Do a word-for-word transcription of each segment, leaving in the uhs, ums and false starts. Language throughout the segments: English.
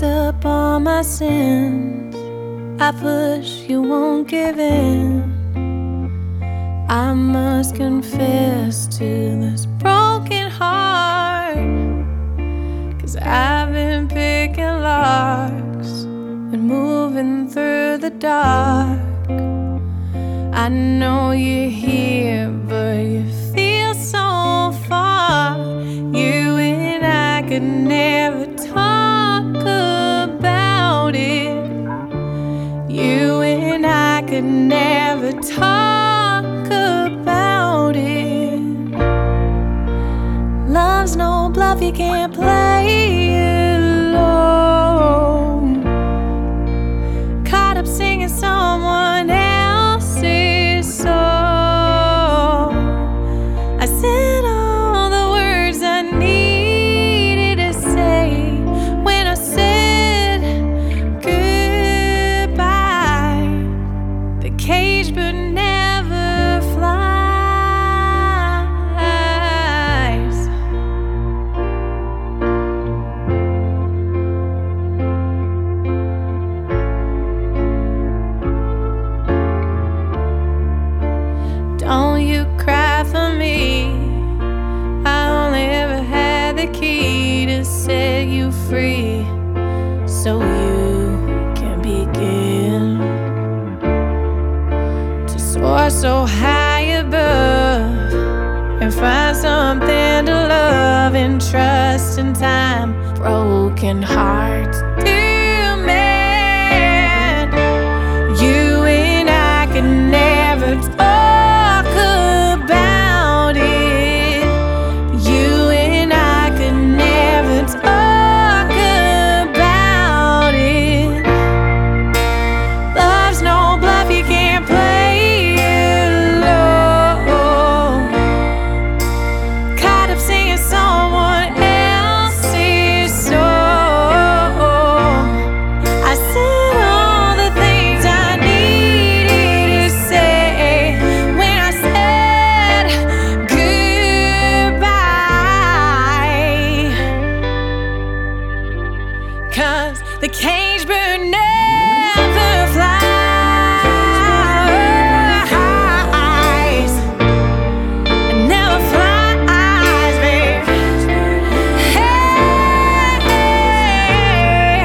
up all my sins. I push, you won't give in. I must confess to this broken heart, 'cause I've been picking locks and moving through the dark. I know you're here, but you feel so far. You and I could never talk about it. You and I could never talk about it. Love's no bluff, you can't play it alone. Caught up singing someone else's song. I said all the words I needed to say when I said goodbye. The cage bird never flies. Don't you cry for me. I only ever had the key to set you free, so you can begin to soar so high above and find something to love and trust in time. Broken hearts do mend. You and I could never talk about it. You and I could never talk about it. Love's no bluff, you can't play it alone. Caught up singing someone else's song. I said all the things I needed to say when I said goodbye. 'Cause the cage bird never flies. It never flies, babe. Hey,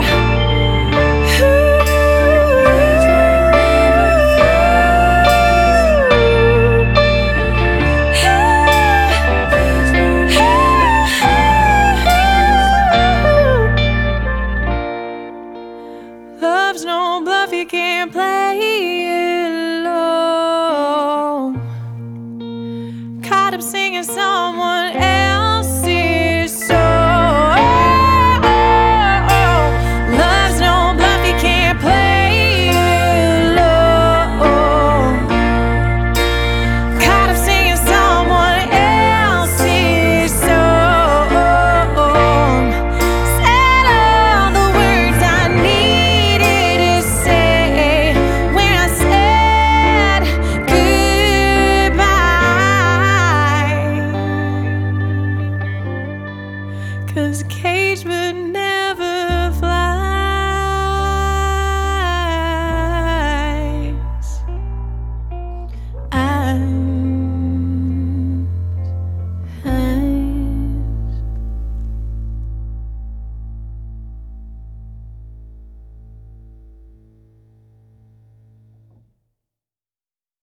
love's no bluff, you can't play it alone. Caught up singing someone else's song. Love's no bluff, you can't play it alone. Caught up singing someone else's song. Said all the words I needed to say when I said goodbye. 'Cause